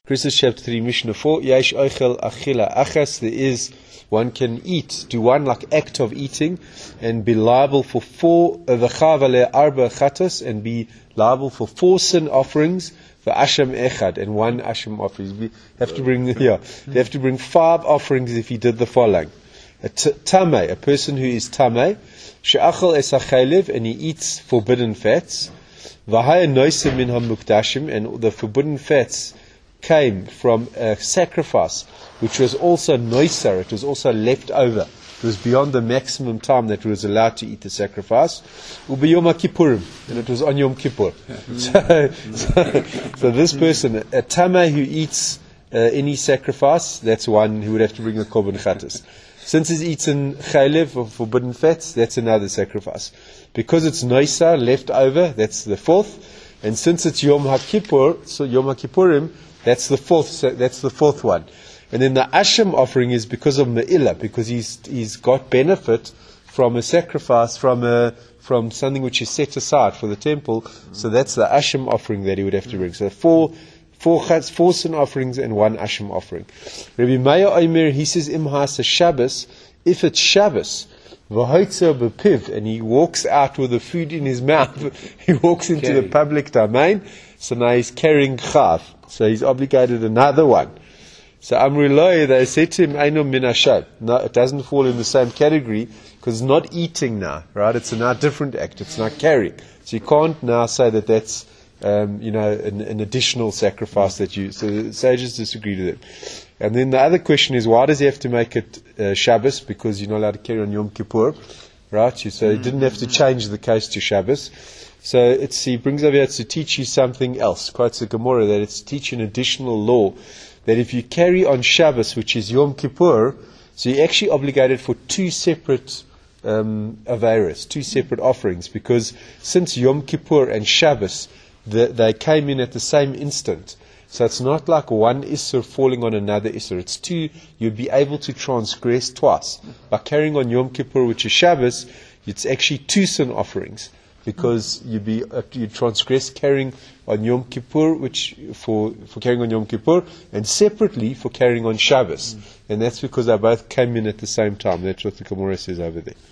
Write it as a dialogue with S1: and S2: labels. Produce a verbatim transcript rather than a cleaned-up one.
S1: Christos chapter three, Mishnah four, Yesh Oichel Achila Achas, there is, one can eat, do one like act of eating, and be liable for four, V'chavale Arba Chatos, and be liable for four sin offerings, V'asham Echad, and one Asham offering. We have to bring, yeah, they have to bring five offerings if he did the following. A t- Tameh, a person who is Tameh, She'achal Es HaChaylev, and he eats forbidden fats, V'haya Noisem Min HaMukdashim, and the forbidden fats came from a sacrifice which was also noisar, it was also left over. It was beyond the maximum time that he was allowed to eat the sacrifice. Ubi Yom Kippurim, and it was on Yom Kippur. so, so, so this person, a tameh who eats uh, any sacrifice, that's one who would have to bring a korban chatas. Since he's eaten chaylev, or forbidden fats, that's another sacrifice. Because it's noisar, left over, that's the fourth. And since it's Yom HaKippur, so Yom HaKippurim, that's the fourth. So that's the fourth one, and then the asham offering is because of me'ilah, because he's he's got benefit from a sacrifice, from a from something which is set aside for the temple. So that's the asham offering that he would have to bring. So four four chats, four sin offerings and one asham offering. Rabbi Meir Omer, he says imhas Shabbos, if it's Shabbos, v'hoitzer b'piv, and he walks out with the food in his mouth, he walks into okay. the public domain. So now he's carrying chav. So he's obligated another one. So Amrullah, they said to him, Einum min hashab. No, it doesn't fall in the same category because it's not eating now, right? It's a now different act. It's not carrying. So you can't now say that that's, um, you know, an, an additional sacrifice that you. So the sages disagree with it. And then the other question is, why does he have to make it uh, Shabbos? Because you're not allowed to carry on Yom Kippur, right? So he didn't have to change the case to Shabbos. So it's, he brings over here to teach you something else. Quotes the Gemara that it's teaching additional law that if you carry on Shabbos, which is Yom Kippur, so you're actually obligated for two separate um, averas, two separate offerings, because since Yom Kippur and Shabbos, the, they came in at the same instant. So it's not like one Isser falling on another Isser. It's two, you'd be able to transgress twice. By carrying on Yom Kippur, which is Shabbos, it's actually two sin offerings. Because you be uh, you transgress carrying on Yom Kippur, which for for carrying on Yom Kippur, and separately for carrying on Shabbos, mm. and that's because they both came in at the same time. That's what the Gemara says over there.